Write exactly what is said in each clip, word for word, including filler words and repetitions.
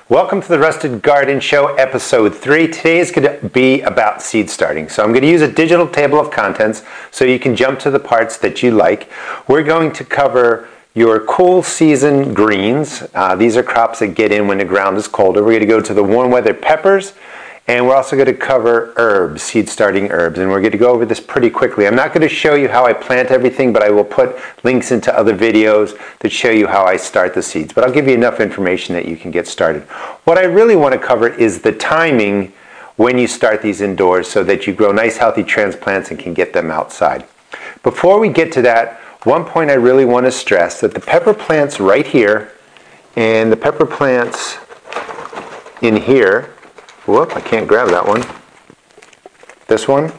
Welcome to the Rusted Garden Show, episode three. Today is going to be about seed starting. So I'm going to use a digital table of contents so you can jump to the parts that you like. We're going to cover your cool season greens. Uh, these are crops that get in when the ground is colder. We're going to go to the warm weather peppers, and we're also going to cover herbs, seed starting herbs, and we're going to go over this pretty quickly. I'm not going to show you how I plant everything, but I will put links into other videos that show you how I start the seeds. But I'll give you enough information that you can get started. What I really want to cover is the timing when you start these indoors so that you grow nice healthy transplants and can get them outside. Before we get to that, one point I really want to stress that the pepper plants right here and the pepper plants in here, whoop, I can't grab that one. This one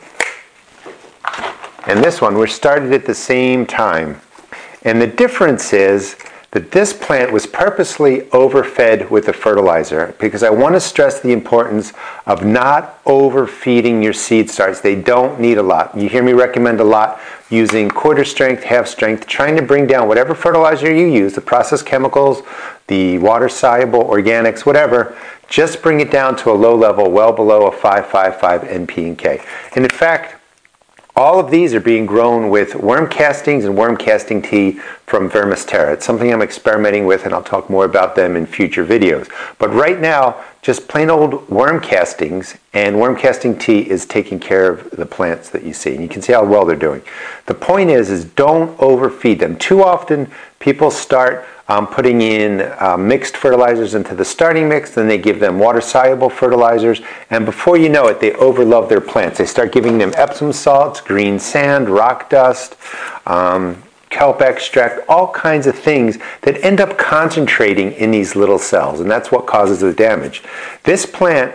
and this one were started at the same time. And the difference is that this plant was purposely overfed with the fertilizer because I want to stress the importance of not overfeeding your seed starts. They don't need a lot. You hear me recommend a lot using quarter strength, half strength, trying to bring down whatever fertilizer you use, the processed chemicals, the water soluble, organics, whatever. Just bring it down to a low level, well below a five five five N P and K. And in fact, all of these are being grown with worm castings and worm casting tea from Vermisterra. It's something I'm experimenting with, and I'll talk more about them in future videos. But right now, just plain old worm castings and worm casting tea is taking care of the plants that you see. And you can see how well they're doing. The point is, is don't overfeed them. Too often, people start Um, putting in uh, mixed fertilizers into the starting mix, then they give them water-soluble fertilizers, and before you know it, they overlove their plants. They start giving them Epsom salts, green sand, rock dust, um, kelp extract, all kinds of things that end up concentrating in these little cells, and that's what causes the damage. This plant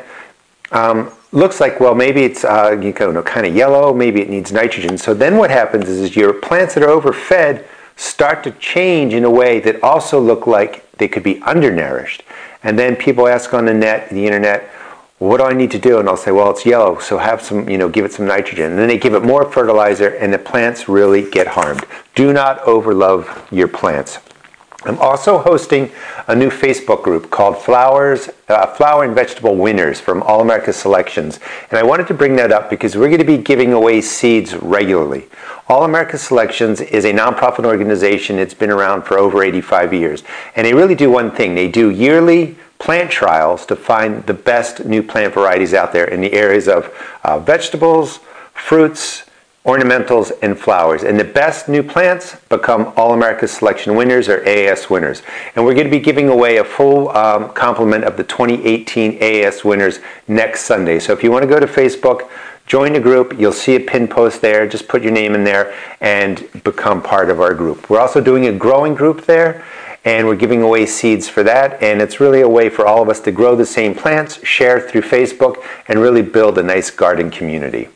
um, looks like, well, maybe it's uh, you know, kind of yellow, maybe it needs nitrogen. So then what happens is, is your plants that are overfed start to change in a way that also look like they could be undernourished. And then people ask on the net, the internet, what do I need to do? And I'll say, well, it's yellow, so have some, you know, give it some nitrogen. And then they give it more fertilizer, and the plants really get harmed. Do not overlove your plants. I'm also hosting a new Facebook group called Flowers, uh, Flower and Vegetable Winners from All America Selections. And I wanted to bring that up because we're going to be giving away seeds regularly. All America Selections is a nonprofit organization. It's been around for over eighty-five years. And they really do one thing. They do yearly plant trials to find the best new plant varieties out there in the areas of uh, vegetables, fruits, ornamentals, and flowers. And the best new plants become All-America Selection winners or A A S winners. And we're going to be giving away a full um, complement of the twenty eighteen A A S winners next Sunday. So if you want to go to Facebook, join the group, you'll see a pin post there. Just put your name in there and become part of our group. We're also doing a growing group there, and we're giving away seeds for that. And it's really a way for all of us to grow the same plants, share through Facebook, and really build a nice garden community.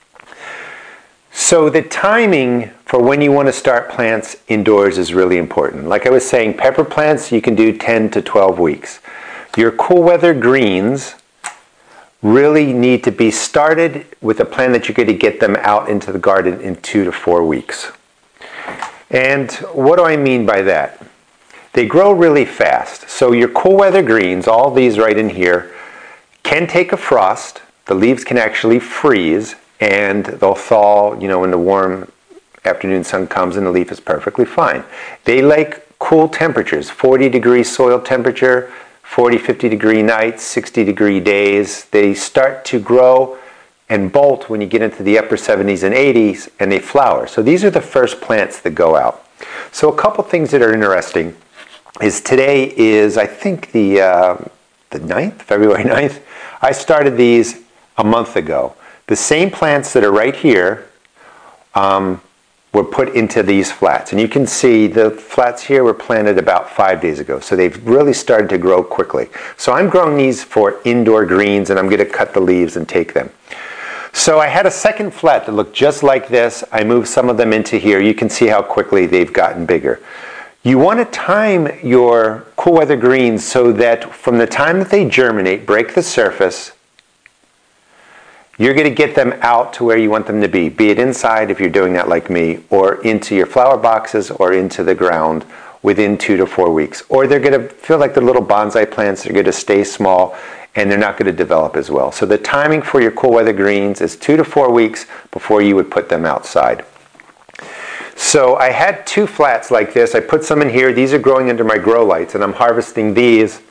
So the timing for when you want to start plants indoors is really important. Like I was saying, pepper plants, you can do ten to twelve weeks. Your cool weather greens really need to be started with a plan that you're going to get them out into the garden in two to four weeks. And what do I mean by that? They grow really fast. So your cool weather greens, all these right in here, can take a frost. The leaves can actually freeze, and they'll thaw, you know, when the warm afternoon sun comes, and the leaf is perfectly fine. They like cool temperatures, forty degree soil temperature, forty, fifty degree nights, sixty degree days. They start to grow and bolt when you get into the upper seventies and eighties, and they flower. So these are the first plants that go out. So a couple things that are interesting is today is, I think, the, uh, the ninth, February ninth. I started these a month ago. The same plants that are right here um, were put into these flats. And you can see the flats here were planted about five days ago. So they've really started to grow quickly. So I'm growing these for indoor greens, and I'm going to cut the leaves and take them. So I had a second flat that looked just like this. I moved some of them into here. You can see how quickly they've gotten bigger. You want to time your cool weather greens so that from the time that they germinate, break the surface, you're going to get them out to where you want them to be, be it inside if you're doing that like me, or into your flower boxes, or into the ground, within two to four weeks. Or they're going to feel like they're little bonsai plants. They're going to stay small and they're not going to develop as well. So the timing for your cool weather greens is two to four weeks before you would put them outside. So I had two flats like this. I put some in here. These are growing under my grow lights, and I'm harvesting these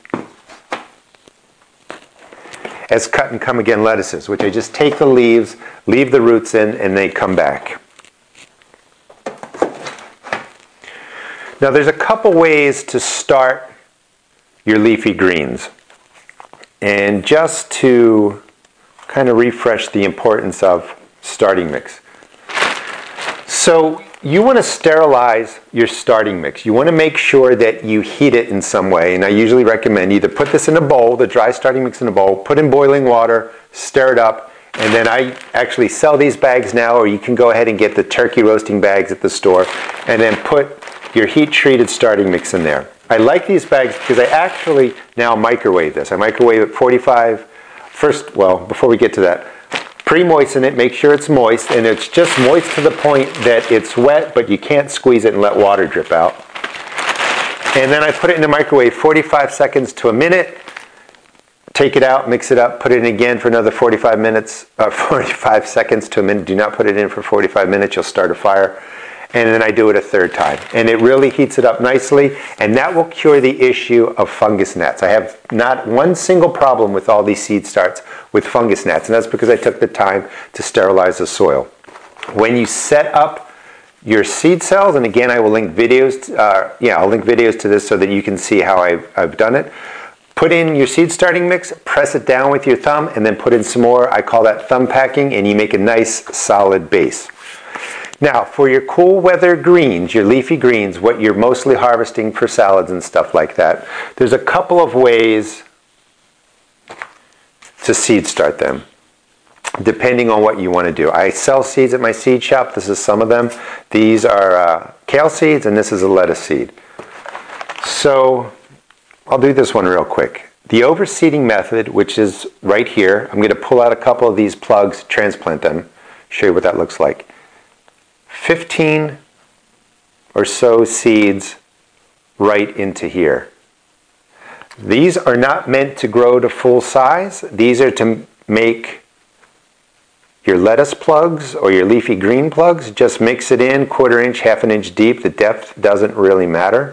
as cut and come again lettuces, which I just take the leaves, leave the roots in, and they come back. Now there's a couple ways to start your leafy greens. And just to kind of refresh the importance of starting mix. So you want to sterilize your starting mix. You want to make sure that you heat it in some way. And I usually recommend either put this in a bowl, the dry starting mix in a bowl, put in boiling water, stir it up, and then I actually sell these bags now, or you can go ahead and get the turkey roasting bags at the store, and then put your heat-treated starting mix in there. I like these bags because I actually now microwave this. I microwave it forty-five, first, well, before we get to that, pre-moisten it, make sure it's moist, and it's just moist to the point that it's wet, but you can't squeeze it and let water drip out. And then I put it in the microwave forty-five seconds to a minute, take it out, mix it up, put it in again for another forty-five minutes, uh, forty-five seconds to a minute. Do not put it in for forty-five minutes, you'll start a fire. And then I do it a third time. And it really heats it up nicely, and that will cure the issue of fungus gnats. I have not one single problem with all these seed starts with fungus gnats, and that's because I took the time to sterilize the soil. When you set up your seed cells, and again I will link videos, uh, yeah, I'll link videos to this so that you can see how I've, I've done it. Put in your seed starting mix, press it down with your thumb, and then put in some more. I call that thumb packing, and you make a nice solid base. Now, for your cool weather greens, your leafy greens, what you're mostly harvesting for salads and stuff like that, there's a couple of ways to seed start them, depending on what you want to do. I sell seeds at my seed shop. This is some of them. These are uh, kale seeds, and this is a lettuce seed. So I'll do this one real quick. The overseeding method, which is right here, I'm going to pull out a couple of these plugs, transplant them, show you what that looks like. fifteen or so seeds right into here. These are not meant to grow to full size. These are to make your lettuce plugs or your leafy green plugs. Just mix it in, quarter inch, half an inch deep. The depth doesn't really matter.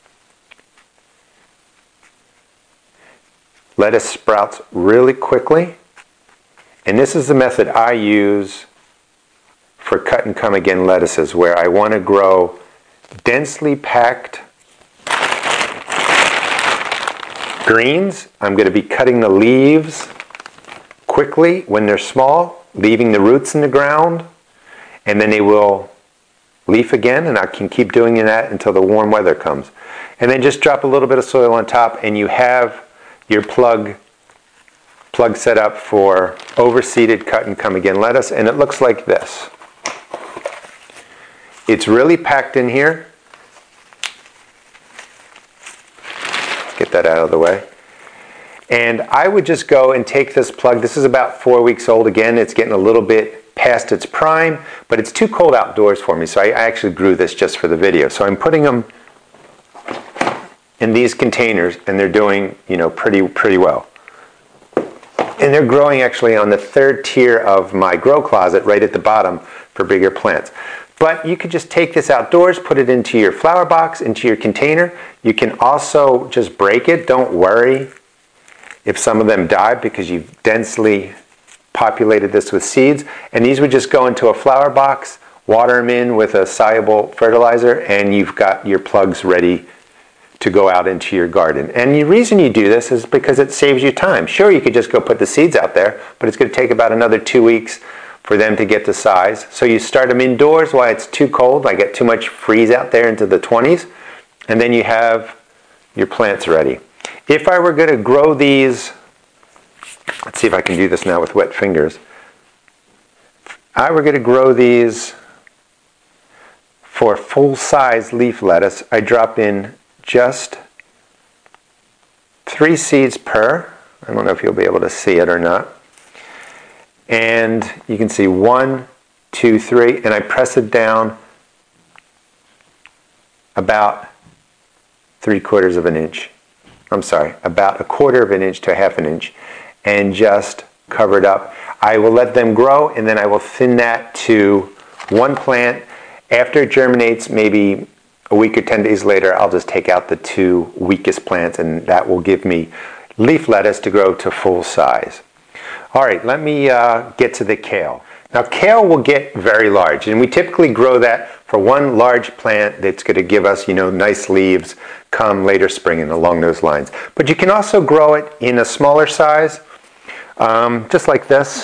Lettuce sprouts really quickly. And this is the method I use for cut and come again lettuces, where I want to grow densely packed greens. I'm going to be cutting the leaves quickly when they're small, leaving the roots in the ground, and then they will leaf again, and I can keep doing that until the warm weather comes. And then just drop a little bit of soil on top, and you have your plug plug set up for overseeded cut and come again lettuce, and it looks like this. It's really packed in here. Get that out of the way. And I would just go and take this plug. This is about four weeks old. Again, it's getting a little bit past its prime, but it's too cold outdoors for me, so I actually grew this just for the video. So I'm putting them in these containers, and they're doing, you know, pretty, pretty well. And they're growing actually on the third tier of my grow closet, right at the bottom for bigger plants. But you could just take this outdoors, put it into your flower box, into your container. You can also just break it. Don't worry if some of them die, because you've densely populated this with seeds. And these would just go into a flower box, water them in with a soluble fertilizer, and you've got your plugs ready to go out into your garden. And the reason you do this is because it saves you time. Sure, you could just go put the seeds out there, but it's going to take about another two weeks for them to get to size. So you start them indoors while it's too cold, I get too much freeze out there into the twenties, and then you have your plants ready. If I were going to grow these, let's see if I can do this now with wet fingers. If I were going to grow these for full-size leaf lettuce, I drop in just three seeds per. I don't know if you'll be able to see it or not. And you can see one, two, three, and I press it down about three quarters of an inch. I'm sorry, about a quarter of an inch to a half an inch, and just cover it up. I will let them grow, and then I will thin that to one plant. After it germinates, maybe a week or ten days later, I'll just take out the two weakest plants, and that will give me leaf lettuce to grow to full size. All right, let me uh, get to the kale. Now, kale will get very large, and we typically grow that for one large plant that's going to give us, you know, nice leaves come later spring and along those lines. But you can also grow it in a smaller size, um, just like this.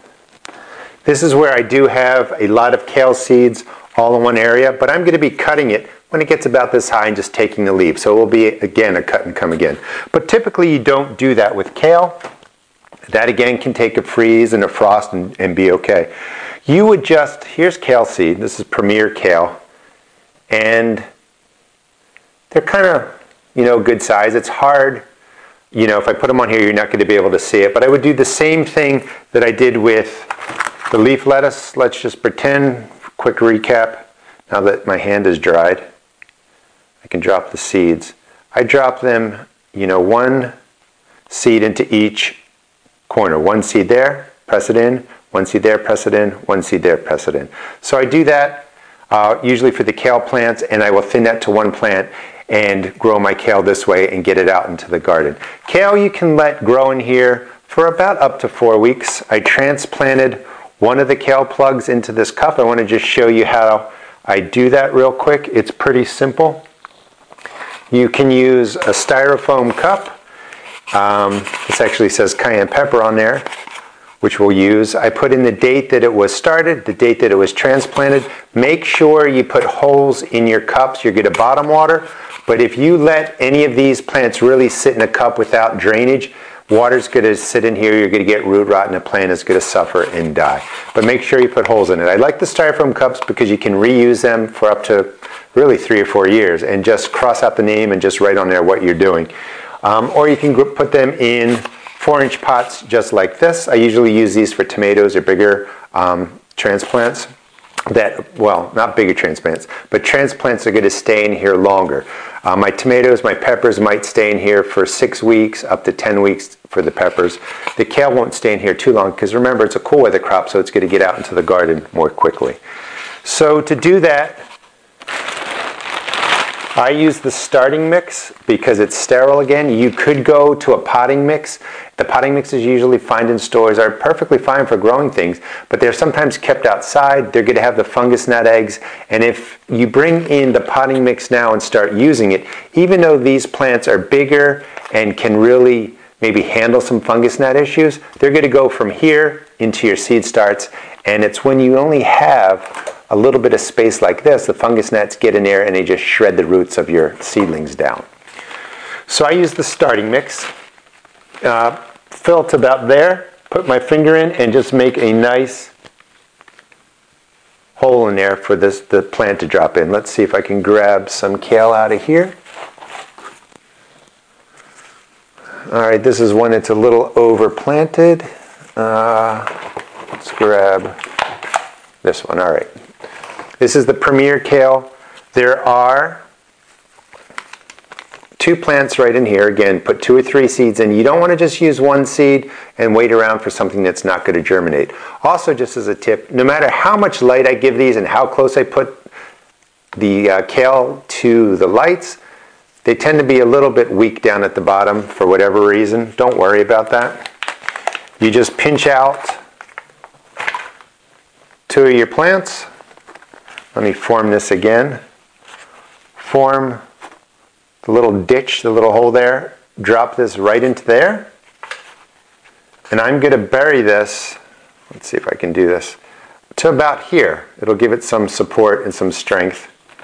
This is where I do have a lot of kale seeds all in one area, but I'm going to be cutting it when it gets about this high and just taking the leaves. So it will be, again, a cut and come again. But typically you don't do that with kale. That again can take a freeze and a frost and, and be okay. You would just, here's kale seed. This is Premier Kale. And they're kind of, you know, good size. It's hard, you know, if I put them on here, you're not going to be able to see it. But I would do the same thing that I did with the leaf lettuce. Let's just pretend, quick recap, now that my hand is dried, I can drop the seeds. I drop them, you know, one seed into each corner. One seed there, press it in, one seed there, press it in, one seed there, press it in. So I do that uh, usually for the kale plants, and I will thin that to one plant and grow my kale this way and get it out into the garden. Kale you can let grow in here for about up to four weeks. I transplanted one of the kale plugs into this cup. I want to just show you how I do that real quick. It's pretty simple. You can use a styrofoam cup. Um, this actually says cayenne pepper on there, which we'll use. I put in the date that it was started, the date that it was transplanted. Make sure you put holes in your cups. You're going to bottom water. But if you let any of these plants really sit in a cup without drainage, water's going to sit in here. You're going to get root rot, and the plant is going to suffer and die. But make sure you put holes in it. I like the styrofoam cups because you can reuse them for up to really three or four years and just cross out the name and just write on there what you're doing. Um, or you can put them in four inch pots just like this. I usually use these for tomatoes or bigger um, transplants. That, well, not bigger transplants, but transplants are going to stay in here longer. Uh, my tomatoes, my peppers might stay in here for six weeks, up to ten weeks for the peppers. The kale won't stay in here too long because remember, it's a cool weather crop, so it's going to get out into the garden more quickly. So to do that, I use the starting mix because it's sterile again. You could go to a potting mix. The potting mixes usually find in stores are perfectly fine for growing things, but they're sometimes kept outside. They're going to have the fungus gnat eggs, and if you bring in the potting mix now and start using it, even though these plants are bigger and can really maybe handle some fungus gnat issues, they're going to go from here into your seed starts, and it's when you only have a little bit of space like this, the fungus gnats get in there and they just shred the roots of your seedlings down. So I use the starting mix, uh, fill it about there, put my finger in and just make a nice hole in there for this the plant to drop in. Let's see if I can grab some kale out of here. All right, this is one that's a little over planted. Uh, let's grab this one. All right. This is the Premier Kale. There are two plants right in here. Again, put two or three seeds in. You don't want to just use one seed and wait around for something that's not going to germinate. Also, just as a tip, no matter how much light I give these and how close I put the uh, kale to the lights, they tend to be a little bit weak down at the bottom for whatever reason. Don't worry about that. You just pinch out two of your plants. Let me form this again. Form the little ditch, the little hole there. Drop this right into there. And I'm going to bury this, let's see if I can do this, to about here. It'll give it some support and some strength.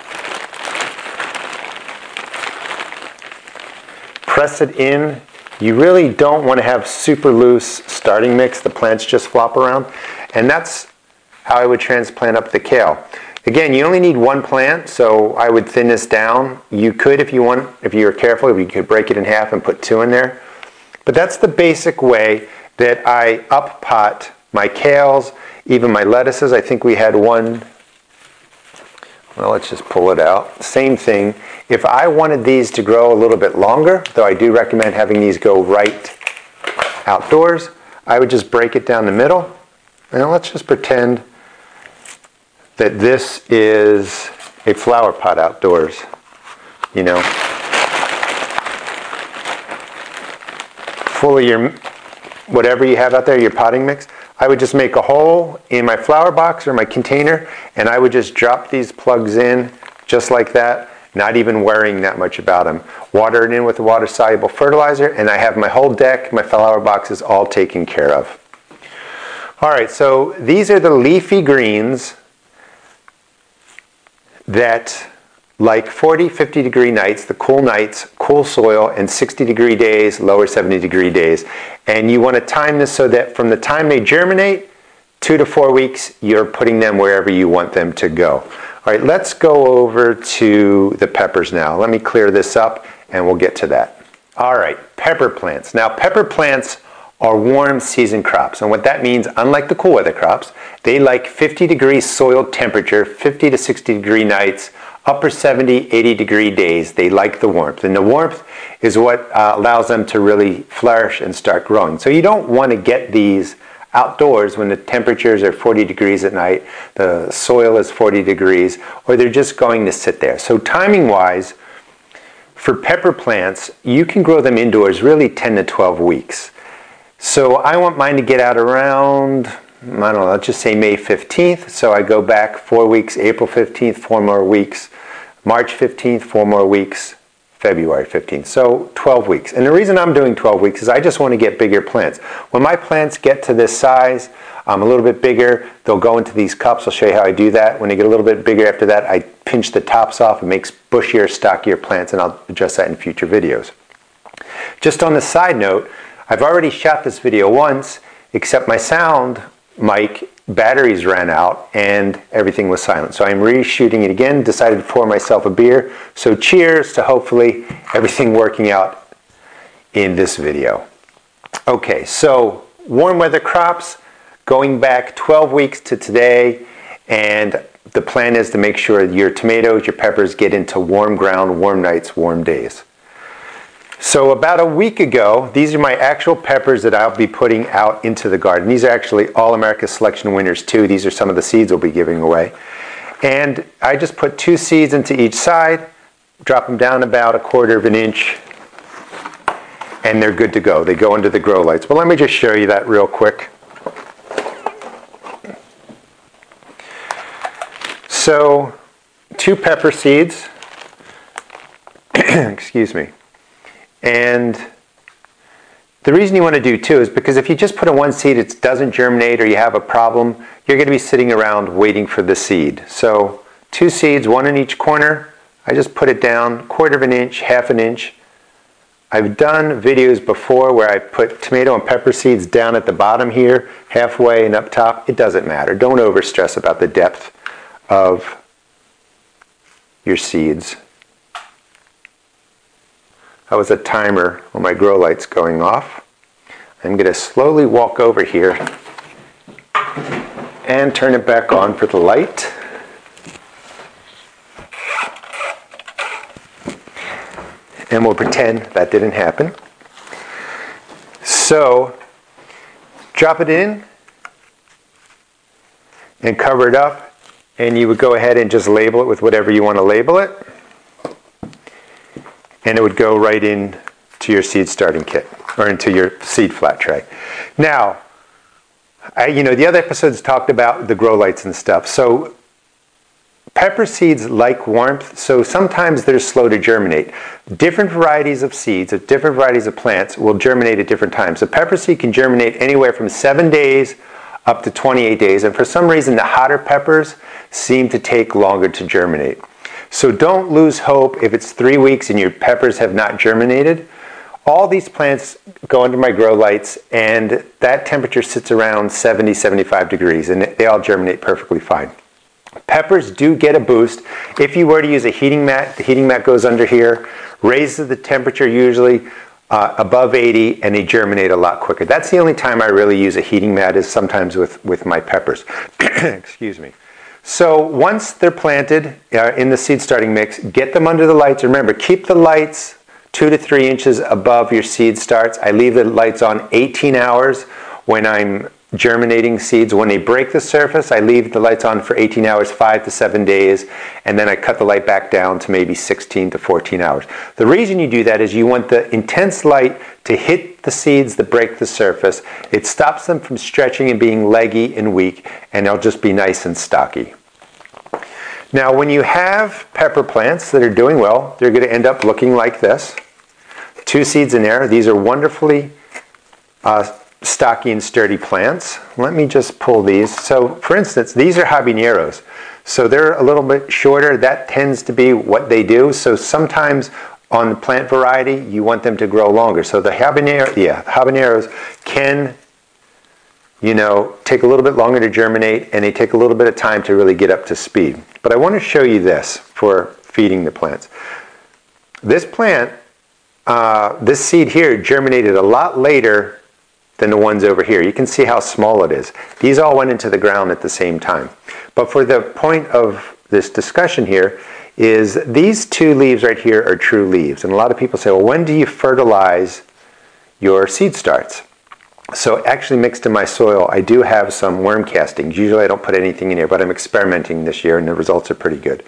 Press it in. You really don't want to have super loose starting mix. The plants just flop around. And that's how I would transplant up the kale. Again, you only need one plant, so I would thin this down. You could, if you want, if you're careful, you could break it in half and put two in there. But that's the basic way that I up pot my kales, even my lettuces. I think we had one, Well, let's just pull it out. Same thing. If I wanted these to grow a little bit longer, though I do recommend having these go right outdoors, I would just break it down the middle. And let's just pretend that this is a flower pot outdoors, you know. Full of your, whatever you have out there, your potting mix. I would just make a hole in my flower box or my container, and I would just drop these plugs in just like that, not even worrying that much about them. Water it in with a water-soluble fertilizer, and I have my whole deck, my flower boxes all taken care of. All right, so these are the leafy greens that like forty, fifty degree nights, the cool nights, cool soil, and sixty degree days, lower seventy degree days. And you want to time this so that from the time they germinate, two to four weeks, you're putting them wherever you want them to go. All right, let's go over to the peppers now. Let me clear this up and we'll get to that. All right, pepper plants. Now, pepper plants are warm season crops. And what that means, unlike the cool weather crops, they like fifty degree soil temperature, fifty to sixty degree nights, upper seventy, eighty degree days. They like the warmth. And the warmth is what uh, allows them to really flourish and start growing. So you don't want to get these outdoors when the temperatures are forty degrees at night, the soil is forty degrees, or they're just going to sit there. So timing wise, for pepper plants, you can grow them indoors really ten to twelve weeks. So I want mine to get out around, I don't know, let's just say May fifteenth. So I go back four weeks, April fifteenth, four more weeks, March fifteenth, four more weeks, February fifteenth. So twelve weeks. And the reason I'm doing twelve weeks is I just want to get bigger plants. When my plants get to this size, um, a little bit bigger, they'll go into these cups. I'll show you how I do that. When they get a little bit bigger after that, I pinch the tops off. It makes bushier, stockier plants, and I'll address that in future videos. Just on the side note, I've already shot this video once, except my sound mic batteries ran out and everything was silent. So I'm reshooting it again, decided to pour myself a beer. So cheers to hopefully everything working out in this video. Okay, so warm weather crops, going back twelve weeks to today, and the plan is to make sure your tomatoes, your peppers get into warm ground, warm nights, warm days. So about a week ago, these are my actual peppers that I'll be putting out into the garden. These are actually All-America Selection winners too. These are some of the seeds we'll be giving away. And I just put two seeds into each side, drop them down about a quarter of an inch, and they're good to go. They go into the grow lights. But let me just show you that real quick. So, two pepper seeds, excuse me. And the reason you want to do two is because if you just put in one seed, it doesn't germinate or you have a problem, you're going to be sitting around waiting for the seed. So two seeds, one in each corner. I just put it down, quarter of an inch, half an inch. I've done videos before where I put tomato and pepper seeds down at the bottom here, halfway and up top. It doesn't matter. Don't over stress about the depth of your seeds. That was a timer on my grow lights going off. I'm going to slowly walk over here and turn it back on for the light. And we'll pretend that didn't happen. So, drop it in and cover it up, and you would go ahead and just label it with whatever you want to label it. And it would go right in to your seed starting kit, or into your seed flat tray. Now, I, you know, the other episodes talked about the grow lights and stuff. So pepper seeds like warmth, so sometimes they're slow to germinate. Different varieties of seeds, of different varieties of plants will germinate at different times. So pepper seed can germinate anywhere from seven days up to twenty-eight days. And for some reason, the hotter peppers seem to take longer to germinate. So don't lose hope if it's three weeks and your peppers have not germinated. All these plants go under my grow lights, and that temperature sits around seventy, seventy-five degrees, and they all germinate perfectly fine. Peppers do get a boost. If you were to use a heating mat, the heating mat goes under here, raises the temperature usually uh, above eighty, and they germinate a lot quicker. That's the only time I really use a heating mat, is sometimes with, with my peppers. Excuse me. So once they're planted uh, in the seed starting mix, get them under the lights. Remember, keep the lights two to three inches above your seed starts. I leave the lights on eighteen hours when I'm germinating seeds. When they break the surface, I leave the lights on for eighteen hours, five to seven days, and then I cut the light back down to maybe sixteen to fourteen hours. The reason you do that is you want the intense light to hit the seeds that break the surface. It stops them from stretching and being leggy and weak, and they'll just be nice and stocky. Now, when you have pepper plants that are doing well, they're going to end up looking like this. Two seeds in there. These are wonderfully uh, stocky and sturdy plants. Let me just pull these. So, for instance, these are habaneros. So they're a little bit shorter. That tends to be what they do. So sometimes on the plant variety, you want them to grow longer. So the habanero, yeah, habaneros can, you know, take a little bit longer to germinate, and they take a little bit of time to really get up to speed. But I want to show you this for feeding the plants. This plant, uh, this seed here germinated a lot later than the ones over here. You can see how small it is. These all went into the ground at the same time. But for the point of this discussion here is these two leaves right here are true leaves. And a lot of people say, well, when do you fertilize your seed starts? So actually mixed in my soil, I do have some worm castings. Usually I don't put anything in here, but I'm experimenting this year and the results are pretty good.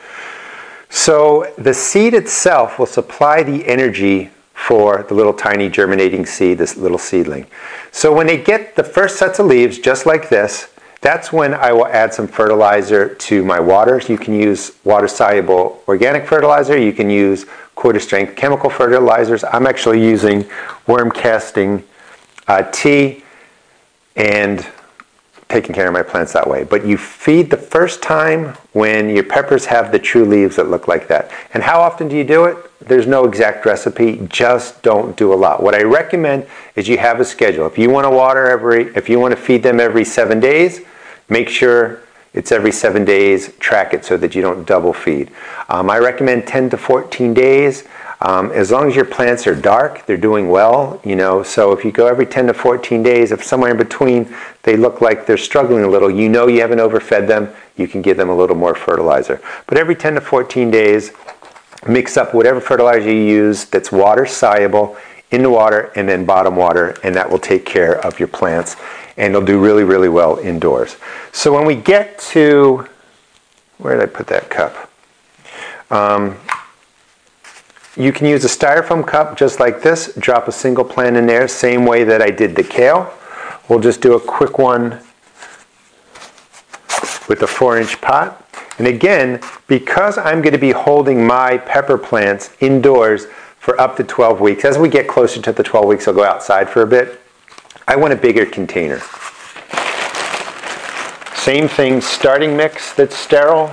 So the seed itself will supply the energy for the little tiny germinating seed, this little seedling. So when they get the first sets of leaves, just like this, that's when I will add some fertilizer to my water. You can use water-soluble organic fertilizer. You can use quarter-strength chemical fertilizers. I'm actually using worm casting uh, tea and taking care of my plants that way. But you feed the first time when your peppers have the true leaves that look like that. And how often do you do it? There's no exact recipe. Just don't do a lot. What I recommend is you have a schedule. If you want to water every, if you want to feed them every seven days, make sure it's every seven days. Track it so that you don't double feed. Um, I recommend ten to fourteen days. Um, as long as your plants are dark, they're doing well, you know, so if you go every ten to fourteen days, if somewhere in between they look like they're struggling a little, you know you haven't overfed them, you can give them a little more fertilizer. But every ten to fourteen days, mix up whatever fertilizer you use that's water soluble in the water and then bottom water, and that will take care of your plants, and they'll do really, really well indoors. So when we get to, where did I put that cup? Um, You can use a styrofoam cup just like this, drop a single plant in there, same way that I did the kale. We'll just do a quick one with a four inch pot. And again, because I'm going to be holding my pepper plants indoors for up to twelve weeks, as we get closer to the twelve weeks, I'll go outside for a bit. I want a bigger container. Same thing, starting mix that's sterile.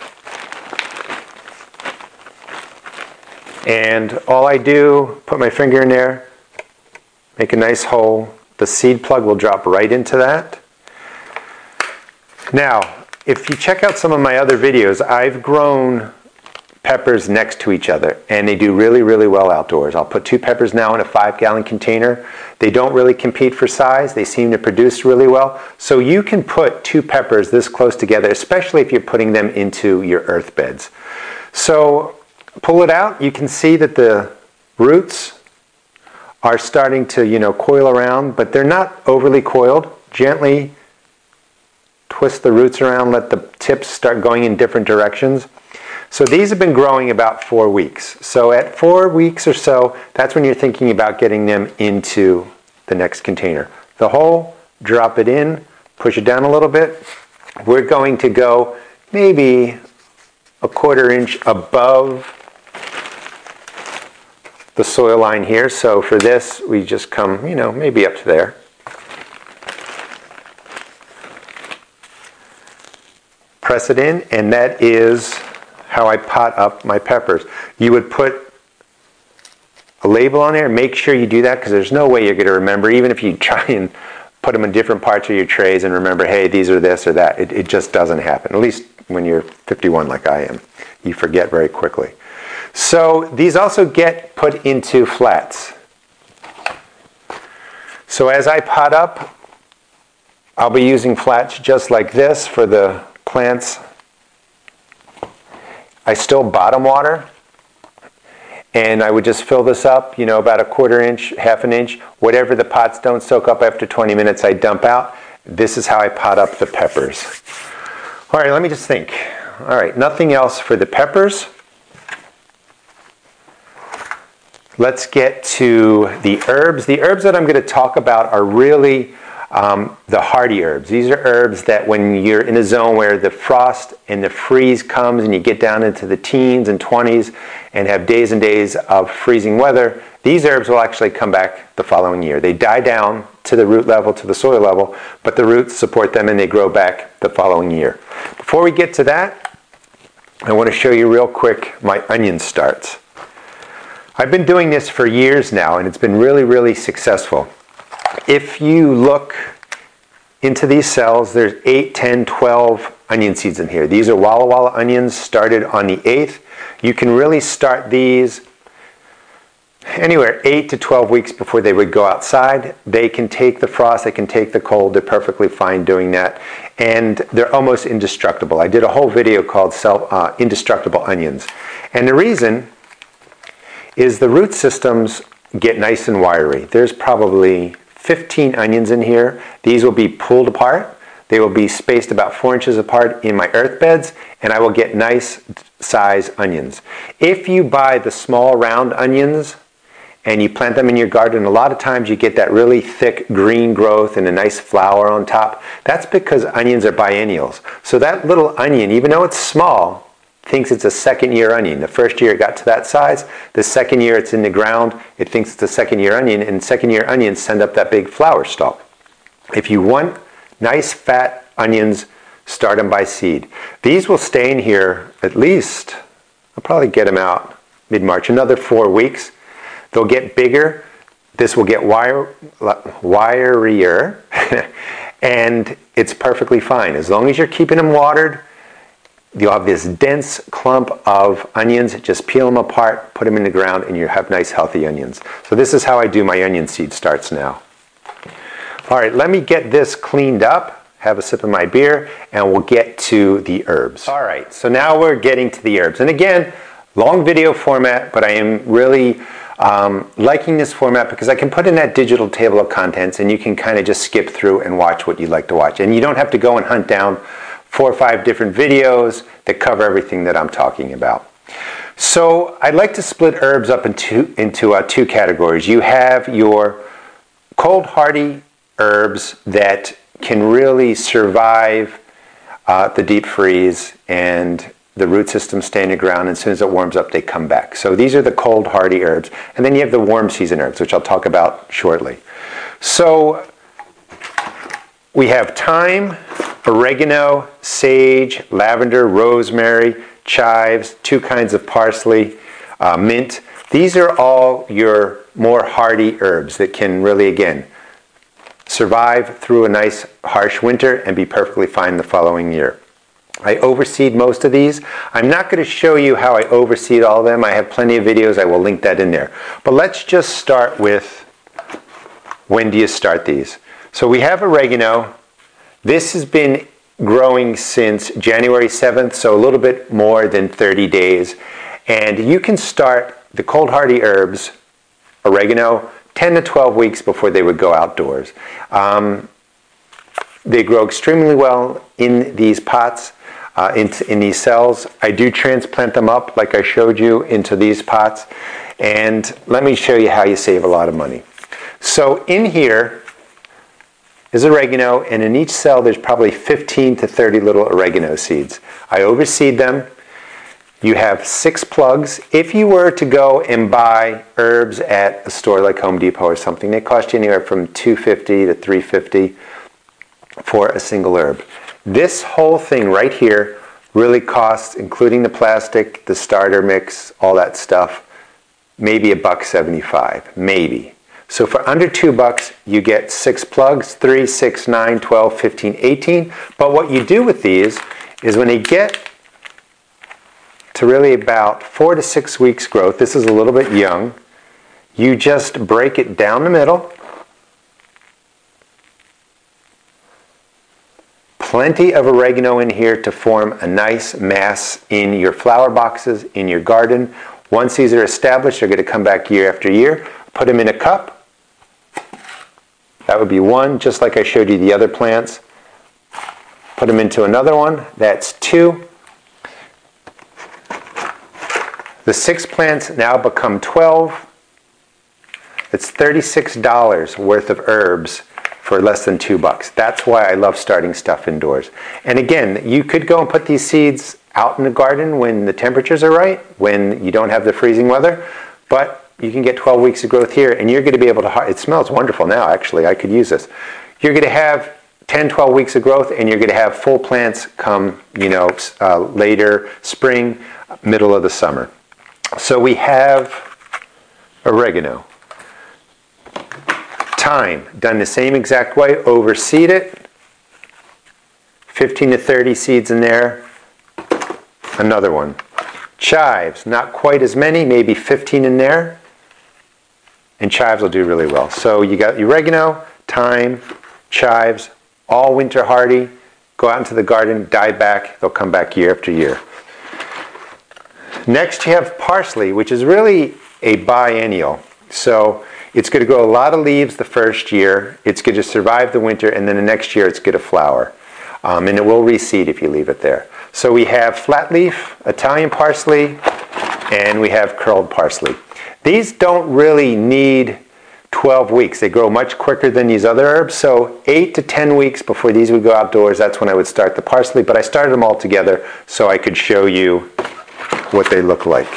And all I do, put my finger in there, make a nice hole. The seed plug will drop right into that. Now, if you check out some of my other videos, I've grown peppers next to each other, and they do really, really well outdoors. I'll put two peppers now in a five gallon container. They don't really compete for size. They seem to produce really well. So you can put two peppers this close together, especially if you're putting them into your earth beds. So pull it out, you can see that the roots are starting to, you know, coil around, but they're not overly coiled. Gently twist the roots around, let the tips start going in different directions. So these have been growing about four weeks. So at four weeks or so, that's when you're thinking about getting them into the next container. The hole, drop it in, push it down a little bit. We're going to go maybe a quarter inch above the soil line here. So for this, we just come, you know, maybe up to there. Press it in, and that is how I pot up my peppers. You would put a label on there. Make sure you do that, because there's no way you're going to remember, even if you try and put them in different parts of your trays and remember, hey, these are this or that. It, it just doesn't happen, at least when you're fifty-one like I am. You forget very quickly. So these also get put into flats. So as I pot up, I'll be using flats just like this for the plants I still bottom water, and I would just fill this up, you know, about a quarter inch, half an inch. Whatever the pots don't soak up after twenty minutes, I dump out. This is how I pot up the peppers. All right, let me just think. All right, nothing else for the peppers. Let's get to the herbs. The herbs that I'm going to talk about are really um, the hardy herbs. These are herbs that when you're in a zone where the frost and the freeze comes and you get down into the teens and twenties and have days and days of freezing weather, these herbs will actually come back the following year. They die down to the root level, to the soil level, but the roots support them and they grow back the following year. Before we get to that, I want to show you real quick my onion starts. I've been doing this for years now, and it's been really, really successful. If you look into these cells, there's eight, ten, twelve onion seeds in here. These are Walla Walla onions started on the eighth. You can really start these anywhere eight to twelve weeks before they would go outside. They can take the frost, they can take the cold, they're perfectly fine doing that. And they're almost indestructible. I did a whole video called self, uh, Indestructible Onions. And the reason is the root systems get nice and wiry. There's probably fifteen onions in here. These will be pulled apart. They will be spaced about four inches apart in my earth beds, and I will get nice size onions. If you buy the small round onions and you plant them in your garden, a lot of times you get that really thick green growth and a nice flower on top. That's because onions are biennials. So that little onion, even though it's small, thinks it's a second year onion. The first year it got to that size, the second year it's in the ground, it thinks it's a second year onion, and second year onions send up that big flower stalk. If you want nice fat onions, start them by seed. These will stay in here at least, I'll probably get them out mid-March, another four weeks. They'll get bigger, this will get wire, wirier, and it's perfectly fine. As long as you're keeping them watered, you'll have this dense clump of onions. Just peel them apart, put them in the ground, and you have nice healthy onions. So this is how I do my onion seed starts now. All right, let me get this cleaned up, have a sip of my beer, and we'll get to the herbs. All right, so now we're getting to the herbs. And again, long video format, but I am really um, liking this format because I can put in that digital table of contents and you can kind of just skip through and watch what you'd like to watch. And you don't have to go and hunt down four or five different videos that cover everything that I'm talking about. So I'd like to split herbs up into, into uh, two categories. You have your cold hardy herbs that can really survive uh, the deep freeze and the root system stay in the ground, and as soon as it warms up they come back. So these are the cold hardy herbs. And then you have the warm season herbs, which I'll talk about shortly. So we have thyme, oregano, sage, lavender, rosemary, chives, two kinds of parsley, uh, mint. These are all your more hardy herbs that can really, again, survive through a nice harsh winter and be perfectly fine the following year. I overseed most of these. I'm not going to show you how I overseed all of them. I have plenty of videos. I will link that in there. But let's just start with when do you start these. So we have oregano. This has been growing since January seventh, so a little bit more than thirty days. And you can start the cold hardy herbs, oregano, ten to twelve weeks before they would go outdoors. Um, they grow extremely well in these pots, uh, in, in these cells. I do transplant them up, like I showed you, into these pots. And let me show you how you save a lot of money. So in here is oregano, and in each cell there's probably fifteen to thirty little oregano seeds. I overseed them. You have six plugs. If you were to go and buy herbs at a store like Home Depot or something, they cost you anywhere from two fifty to three fifty for a single herb. This whole thing right here really costs, including the plastic, the starter mix, all that stuff, maybe a buck seventy-five, maybe. So for under two bucks, you get six plugs, three, six, nine, twelve, fifteen, eighteen. But what you do with these is when they get to really about four to six weeks growth, this is a little bit young, you just break it down the middle, Plenty of oregano in here to form a nice mass in your flower boxes, in your garden. Once these are established, they're going to come back year after year. Put them in a cup. That would be one, just like I showed you the other plants. Put them into another one. That's two. The six plants now become twelve. It's thirty-six dollars worth of herbs for less than two bucks. That's why I love starting stuff indoors. And again, you could go and put these seeds out in the garden when the temperatures are right, when you don't have the freezing weather, but you can get twelve weeks of growth here, and you're going to be able to, it smells wonderful now, actually, I could use this. You're going to have ten, twelve weeks of growth, and you're going to have full plants come, you know, uh, later spring, middle of the summer. So we have oregano. Thyme, done the same exact way, overseed it. fifteen to thirty seeds in there. Another one. Chives, not quite as many, maybe fifteen in there. And chives will do really well. So you got oregano, thyme, chives, all winter hardy. Go out into the garden, die back, they'll come back year after year. Next you have parsley, which is really a biennial. So it's going to grow a lot of leaves the first year. It's going to survive the winter, and then the next year it's going to flower. Um, and it will reseed if you leave it there. So we have flat leaf, Italian parsley, and we have curled parsley. These don't really need twelve weeks. They grow much quicker than these other herbs. So eight to ten weeks before these would go outdoors, that's when I would start the parsley. But I started them all together so I could show you what they look like.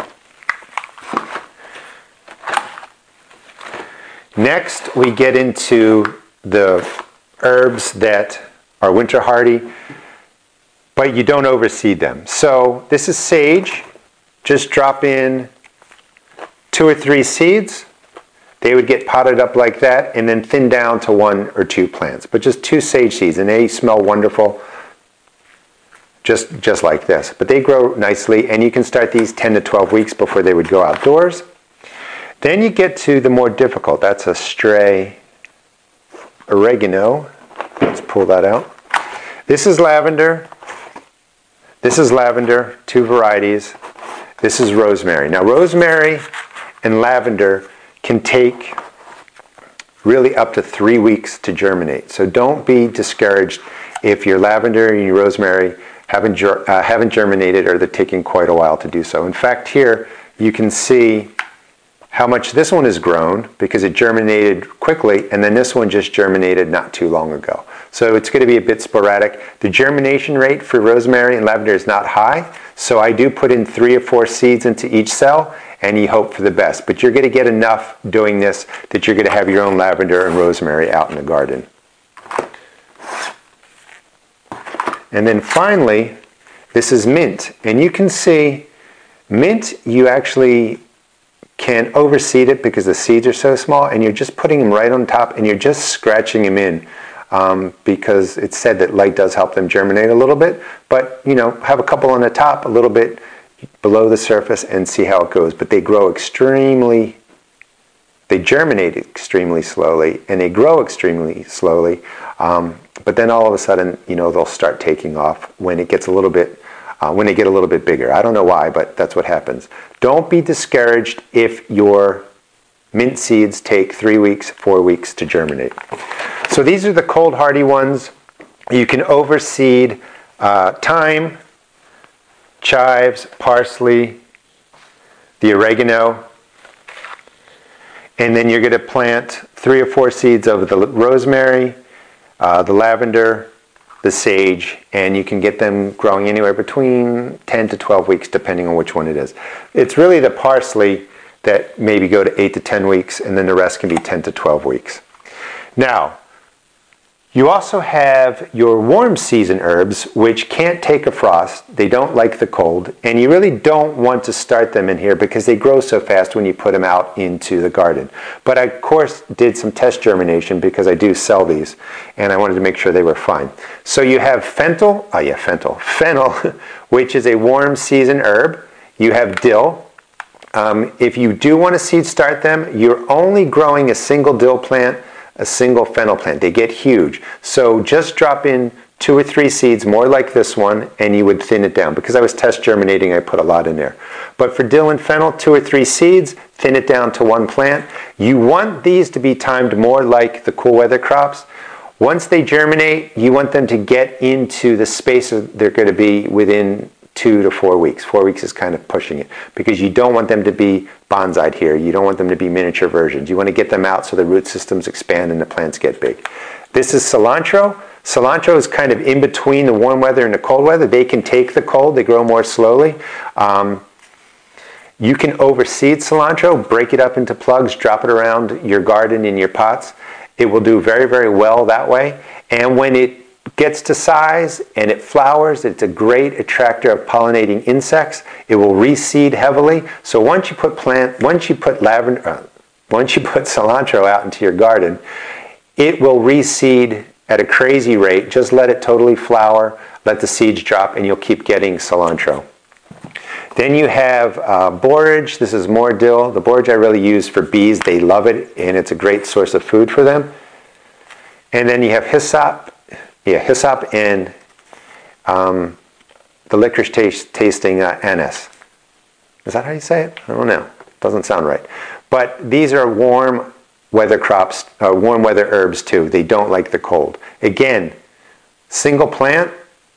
Next, we get into the herbs that are winter hardy, but you don't overseed them. So this is sage. Just drop in two or three seeds. They would get potted up like that and then thin down to one or two plants. But just two sage seeds, and they smell wonderful, just, just like this. But they grow nicely, and you can start these ten to twelve weeks before they would go outdoors. Then you get to the more difficult. That's a stray oregano. Let's pull that out. This is lavender. This is lavender, two varieties. This is rosemary. Now rosemary and lavender can take really up to three weeks to germinate. So don't be discouraged if your lavender and your rosemary haven't, ger uh, haven't germinated, or they're taking quite a while to do so. In fact, here you can see how much this one has grown because it germinated quickly, and then this one just germinated not too long ago. So it's going to be a bit sporadic. The germination rate for rosemary and lavender is not high, so I do put in three or four seeds into each cell, and you hope for the best. But you're going to get enough doing this that you're going to have your own lavender and rosemary out in the garden. And then finally, this is mint. And you can see mint, you actually can overseed it because the seeds are so small, and you're just putting them right on top, and you're just scratching them in um, because it's said that light does help them germinate a little bit. But, you know, have a couple on the top, a little bit below the surface, and see how it goes. But they grow extremely, they germinate extremely slowly, and they grow extremely slowly. Um, but then all of a sudden, you know, they'll start taking off when it gets a little bit Uh, when they get a little bit bigger. I don't know why, but that's what happens. Don't be discouraged if your mint seeds take three weeks, four weeks to germinate. So these are the cold hardy ones. You can overseed uh, thyme, chives, parsley, the oregano, and then you're going to plant three or four seeds of the rosemary, uh, the lavender, the sage, and you can get them growing anywhere between ten to twelve weeks depending on which one it is. It's really the parsley that maybe go to eight to ten weeks, and then the rest can be ten to twelve weeks. Now, you also have your warm season herbs, which can't take a frost. They don't like the cold, and you really don't want to start them in here because they grow so fast when you put them out into the garden. But I, of course, did some test germination because I do sell these, and I wanted to make sure they were fine. So you have fennel, oh yeah, fennel, fennel, which is a warm season herb. You have dill. Um, if you do want to seed start them, you're only growing a single dill plant, a single fennel plant. They get huge. So just drop in two or three seeds, more like this one, and you would thin it down. Because I was test germinating, I put a lot in there. But for dill and fennel, two or three seeds, thin it down to one plant. You want these to be timed more like the cool weather crops. Once they germinate, you want them to get into the space they're going to be within two to four weeks. Four weeks is kind of pushing it because you don't want them to be bonsai'd here. You don't want them to be miniature versions. You want to get them out so the root systems expand and the plants get big. This is cilantro. Cilantro is kind of in between the warm weather and the cold weather. They can take the cold. They grow more slowly. Um, you can overseed cilantro, break it up into plugs, drop it around your garden in your pots. It will do very, very well that way. And when it gets to size and it flowers, it's a great attractor of pollinating insects. It will reseed heavily. So once you put plant, once you put lavender, uh, once you put cilantro out into your garden, it will reseed at a crazy rate. Just let it totally flower, let the seeds drop, and you'll keep getting cilantro. Then you have uh, borage. This is more dill. The borage I really use for bees. They love it, and it's a great source of food for them. And then you have hyssop. Yeah, hyssop and um, the licorice taste, tasting uh, anise. Is that how you say it? I don't know. Doesn't sound right. But these are warm weather crops, uh, warm weather herbs too. They don't like the cold. Again, single plant,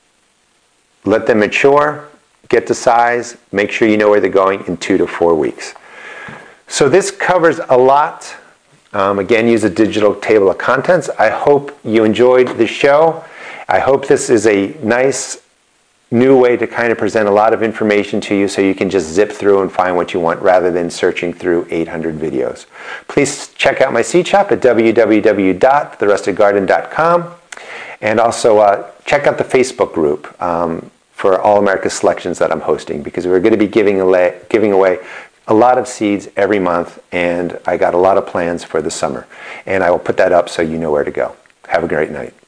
let them mature, get to size, make sure you know where they're going in two to four weeks. So this covers a lot. Um, again, use a digital table of contents. I hope you enjoyed the show. I hope this is a nice new way to kind of present a lot of information to you so you can just zip through and find what you want rather than searching through eight hundred videos. Please check out my seed shop at w w w dot the rustic garden dot com, and also uh, check out the Facebook group um, for All America selections that I'm hosting, because we're going to be giving away, giving away a lot of seeds every month, and I got a lot of plans for the summer. And I will put that up so you know where to go. Have a great night.